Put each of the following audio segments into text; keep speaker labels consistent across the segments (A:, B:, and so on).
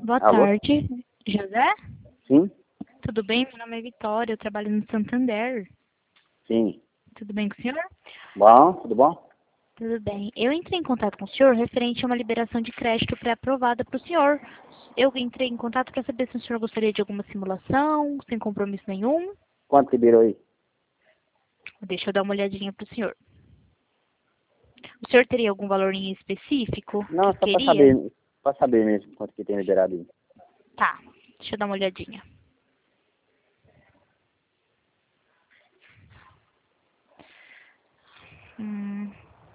A: Boa
B: Alô?
A: tarde. José?
B: Sim?
A: Tudo bem? Meu nome é Vitória, eu trabalho no Santander.
B: Sim.
A: Tudo bem com o senhor?
B: Bom, tudo bom?
A: Tudo bem. Eu entrei em contato com o senhor referente a uma liberação de crédito pré-aprovada para o senhor. Eu entrei em contato para saber se o senhor gostaria de alguma simulação, sem compromisso nenhum.
B: Quanto liberou aí?
A: Deixa eu dar uma olhadinha para o senhor. O senhor teria algum valor em específico
B: Não,
A: que
B: só
A: queria?
B: pra saber mesmo quanto que tem liberado aí.
A: Tá, deixa eu dar uma olhadinha. Hum,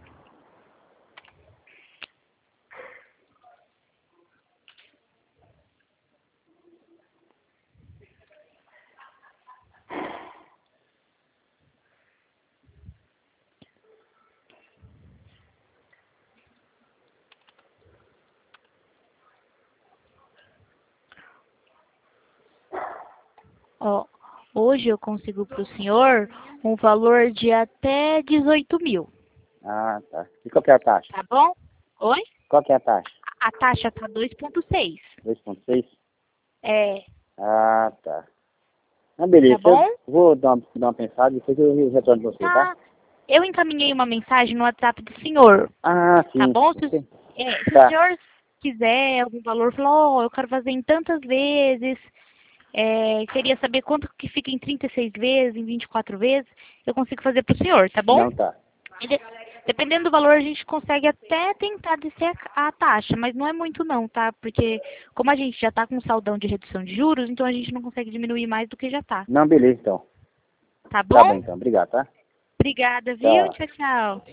A: ó, hoje eu consigo para o senhor um valor de até 18 mil.
B: Ah, tá. E qual que é a taxa?
A: Tá bom? Oi?
B: Qual que é a taxa?
A: A taxa tá 2,6.
B: 2,6?
A: É,
B: Ah, tá. Ah,
A: tá
B: beleza.
A: bom?
B: Eu vou dar uma pensada e depois eu retorno pra você, tá?
A: Tá. Eu encaminhei uma mensagem no WhatsApp do senhor.
B: Ah,
A: Tá
B: sim.
A: bom?
B: Ok.
A: Se o
B: Tá.
A: senhor quiser algum valor, falou, eu quero fazer em tantas vezes, queria saber quanto que fica em 36 vezes, em 24 vezes, eu consigo fazer pro senhor, tá bom?
B: Não, tá.
A: E dependendo do valor, a gente consegue até tentar descer a taxa, mas não é muito não, tá? Porque como a gente já tá com um saldão de redução de juros, então a gente não consegue diminuir mais do que já tá.
B: Não, beleza, então.
A: Tá
B: Tá bom,
A: bom?
B: então. Obrigado, tá?
A: Obrigada, viu?
B: Tchau.
A: Tchau, tchau.